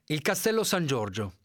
Il Castello San Giorgio.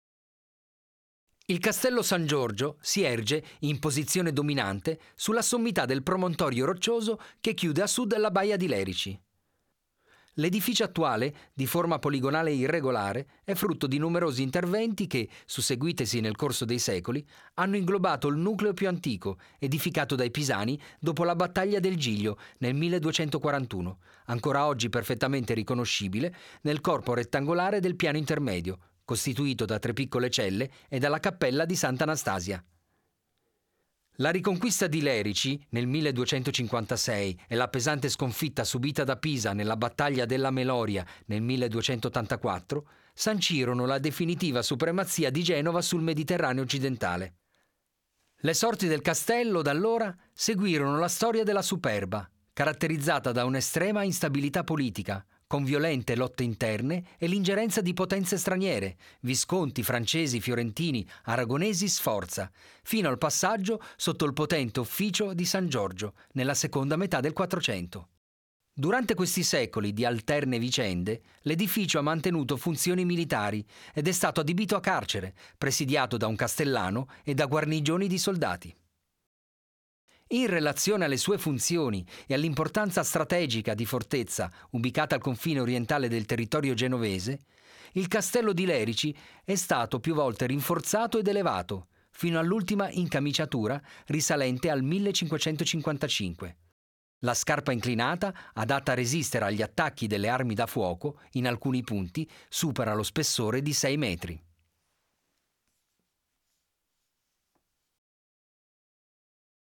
Il Castello San Giorgio si erge in posizione dominante sulla sommità del promontorio roccioso che chiude a sud la baia di Lerici. L'edificio attuale, di forma poligonale e irregolare, è frutto di numerosi interventi che, susseguitesi nel corso dei secoli, hanno inglobato il nucleo più antico, edificato dai Pisani dopo la battaglia del Giglio nel 1241, ancora oggi perfettamente riconoscibile nel corpo rettangolare del piano intermedio, costituito da 3 piccole celle e dalla cappella di Sant'Anastasia. La riconquista di Lerici nel 1256 e la pesante sconfitta subita da Pisa nella battaglia della Meloria nel 1284 sancirono la definitiva supremazia di Genova sul Mediterraneo occidentale. Le sorti del castello da allora seguirono la storia della Superba, caratterizzata da un'estrema instabilità politica, con violente lotte interne e l'ingerenza di potenze straniere, Visconti, francesi, fiorentini, aragonesi, Sforza, fino al passaggio sotto il potente ufficio di San Giorgio nella seconda metà del 400. Durante questi secoli di alterne vicende, l'edificio ha mantenuto funzioni militari ed è stato adibito a carcere, presidiato da un castellano e da guarnigioni di soldati. In relazione alle sue funzioni e all'importanza strategica di fortezza ubicata al confine orientale del territorio genovese, il castello di Lerici è stato più volte rinforzato ed elevato, fino all'ultima incamiciatura risalente al 1555. La scarpa inclinata, adatta a resistere agli attacchi delle armi da fuoco, in alcuni punti supera lo spessore di 6 metri.